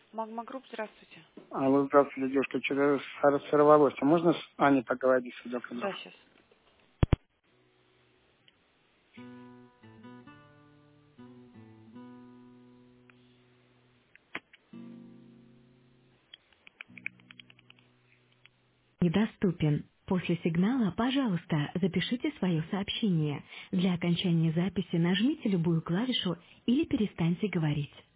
Магма Групп, здравствуйте. Алло, здравствуйте, девушка. Что-то сорвалось. А можно с Аней поговорить, судя по Да, всему? сейчас. Недоступен. После сигнала, пожалуйста, запишите свое сообщение. Для окончания записи нажмите любую клавишу или перестаньте говорить.